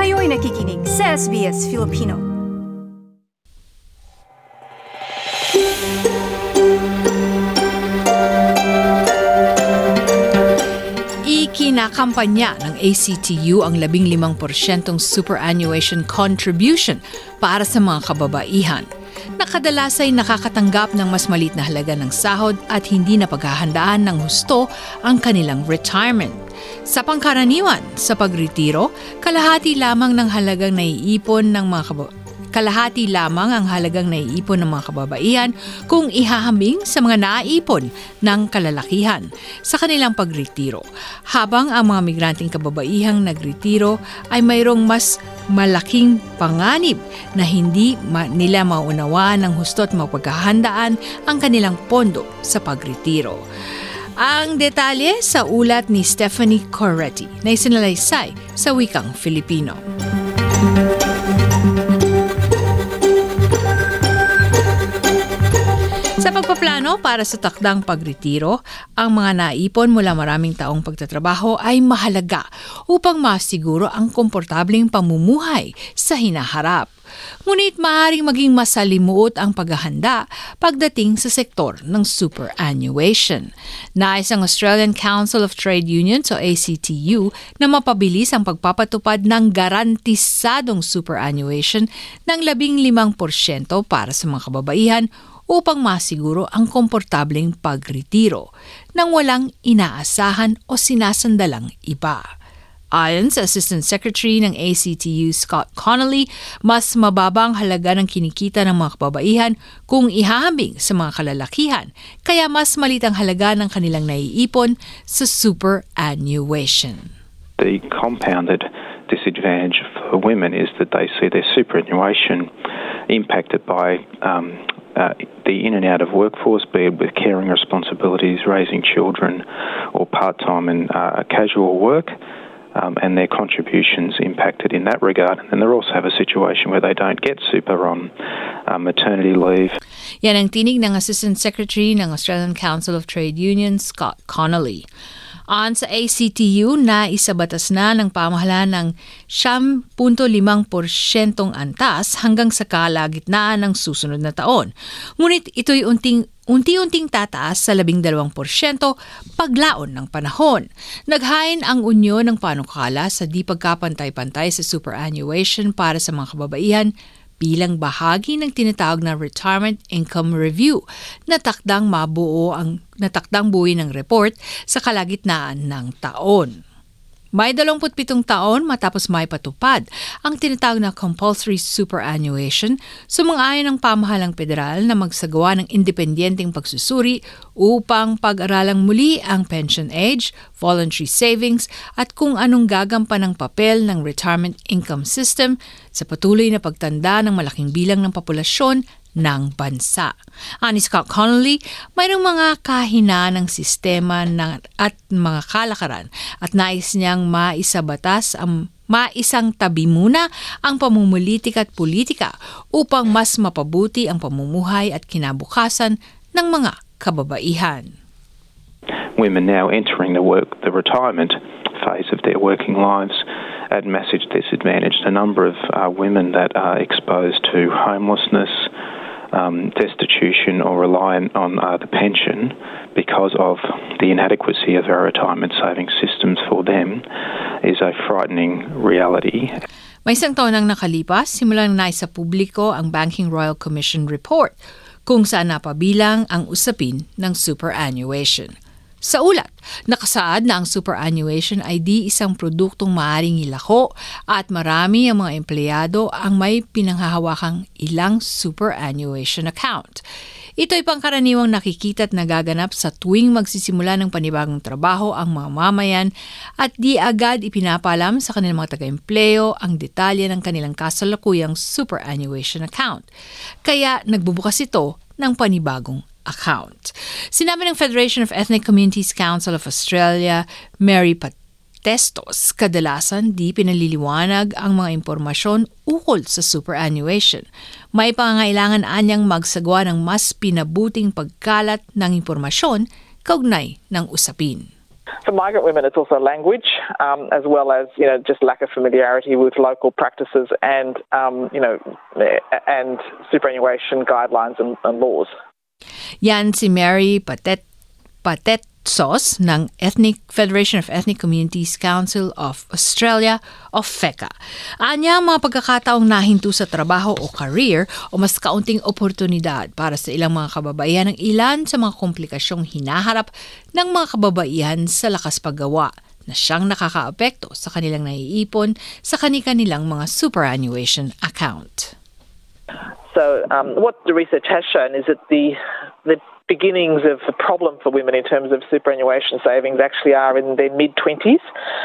Kayo'y nakikinig sa SBS Filipino. Ikinakampanya ng ACTU ang 15% superannuation contribution para sa mga kababaihan na kadalas ay nakakatanggap ng mas maliit na halaga ng sahod at hindi na paghahandaan ng husto ang kanilang retirement. Sa pangkaraniwan, sa pagretiro, kalahati lamang ang halagang naiipon ng mga kababaihan kung ihahambing sa mga naiipon ng kalalakihan sa kanilang pagretiro. Habang ang mga migranteng kababaihang nagretiro ay mayroong mas malaking panganib na hindi nila maunawaan ng husto at mapaghahandaan ang kanilang pondo sa pagretiro. Ang detalye sa ulat ni Stephanie Corretti na isinalaysay sa wikang Filipino. Sa pagpaplano para sa takdang pagretiro, ang mga naipon mula maraming taong pagtatrabaho ay mahalaga upang masiguro ang komportableng pamumuhay sa hinaharap. Ngunit maaaring maging masalimuot ang paghahanda pagdating sa sektor ng superannuation. Nais ang Australian Council of Trade Unions o ACTU na mapabilis ang pagpapatupad ng garantisadong superannuation ng 15% para sa mga kababaihan upang masiguro ang komportableng pagretiro nang walang inaasahan o sinasandalang iba. Ayon sa Assistant Secretary ng ACTU Scott Connolly, mas mababang halaga ng kinikita ng mga kababaihan kung ihahambing sa mga kalalakihan, kaya mas malit ang halaga ng kanilang naiipon sa superannuation. The compounded disadvantage for women is that they see their superannuation impacted by the in and out of workforce, be it with caring responsibilities, raising children, or part-time and casual work. And their contributions impacted in that regard. And they also have a situation where they don't get super on maternity leave. Yan ang tinig ng Assistant Secretary ng Australian Council of Trade Unions, Scott Connolly. On sa ACTU na isabatas na ng pamahalaan ng 7.5% antas hanggang sa kalagitnaan ng susunod na taon. Ngunit ito'y unti-unting tataas sa 12% paglaon ng panahon. Naghain ang Unyon ng Panukala sa di pagkapantay-pantay sa superannuation para sa mga kababaihan bilang bahagi ng tinatawag na Retirement Income Review na takdang buuin ng report sa kalagitnaan ng taon. May 27 taon matapos maipatupad ang tinatawag na compulsory superannuation, sumang-ayon ng pamahalang federal na magsagawa ng independenteng pagsusuri upang pag-aralang muli ang pension age, voluntary savings at kung anong gagampan ng papel ng retirement income system sa patuloy na pagtanda ng malaking bilang ng populasyon ng bansa. Ani Scott Connolly, mayroong mga kahinaan ng sistema at mga kalakaran at nais niyang maisang tabi muna ang pamumulitika at politika upang mas mapabuti ang pamumuhay at kinabukasan ng mga kababaihan. Women now entering the retirement phase of their working lives at massive disadvantage. A number of women that are exposed to homelessness, destitution or reliant on the pension because of the inadequacy of our retirement savings systems for them is a frightening reality. May isang taon nang nakalipas, simulang naisa publiko ang Banking Royal Commission report kung saan napabilang ang usapin ng superannuation. Sa ulat, nakasaad na ang superannuation ay di isang produktong maaaring ilako at marami ang mga empleyado ang may pinanghahawakang ilang superannuation account. Ito'y pangkaraniwang nakikita at nagaganap sa tuwing magsisimula ng panibagong trabaho ang mga mamayan at di agad ipinapalam sa kanilang mga taga-empleo ang detalye ng kanilang kasalukuyang superannuation account. Kaya nagbubukas ito ng panibagong account. Sinabi ng Federation of Ethnic Communities Council of Australia, Mary Patestos, kadalasan di pinaliliwanag ang mga impormasyon ukol sa superannuation. May pangangailangan anyang magsagawa ng mas pinabuting pagkalat ng impormasyon kaugnay ng usapin. For migrant women, it's also language, as well as just lack of familiarity with local practices and and superannuation guidelines and laws. Yan si Mary Patetsos ng Federation of Ethnic Communities Council of Australia o FECA. Anya ang mga pagkakataong nahinto sa trabaho o career o mas kaunting oportunidad para sa ilang mga kababaihan ng ilan sa mga komplikasyong hinaharap ng mga kababaihan sa lakas paggawa na siyang nakakaapekto sa kanilang naiipon sa kanilang mga superannuation account. So what the research has shown is that the beginnings of the problem for women in terms of superannuation savings actually are in their mid-20s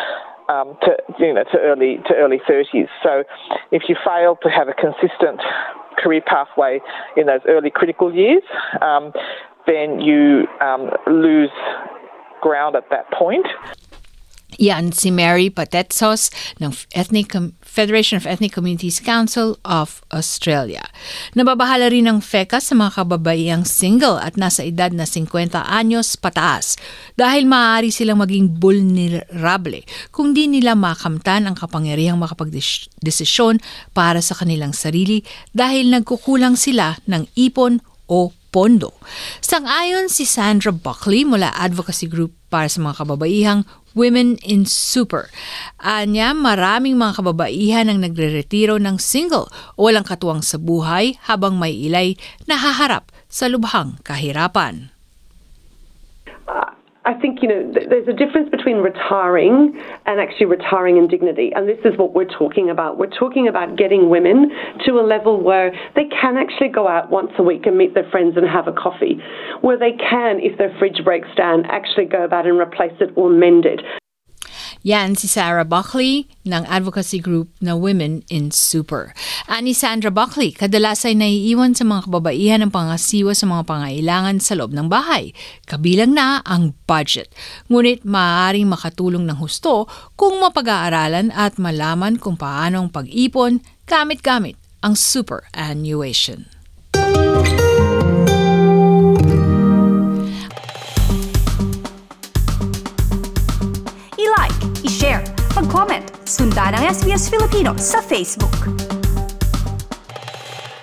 to early 30s. So if you fail to have a consistent career pathway in those early critical years, then you lose ground at that point. Yan si Mary Patetsos ng Federation of Ethnic Communities Council of Australia. Nababahala rin ng FECA sa mga kababaihang single at nasa edad na 50 anyos pataas dahil maaari silang maging vulnerable kung di nila makamtan ang kapangyarihang makapagdesisyon para sa kanilang sarili dahil nagkukulang sila ng ipon o pondo. Sang-ayon si Sandra Buckley mula Advocacy Group para sa mga kababaihang Women in Super. Anya, maraming mga kababaihan ang nagre-retiro ng single o walang katuwang sa buhay habang may ilay na haharap sa lubhang kahirapan. I think, there's a difference between retiring and actually retiring in dignity. And this is what we're talking about. We're talking about getting women to a level where they can actually go out once a week and meet their friends and have a coffee. Where they can, if their fridge breaks down, actually go about and replace it or mend it. Yan si Sarah Buckley ng advocacy group na Women in Super. Ani Sandra Buckley, kadalas ay naiiwan sa mga kababaihan ng pangasiwa sa mga pangailangan sa loob ng bahay, kabilang na ang budget. Ngunit maaaring makatulong ng husto kung mapag-aaralan at malaman kung paano ang pag-ipon gamit-gamit ang superannuation. I-like, i-share, mag-comment, sundan ang SBS Filipino sa Facebook.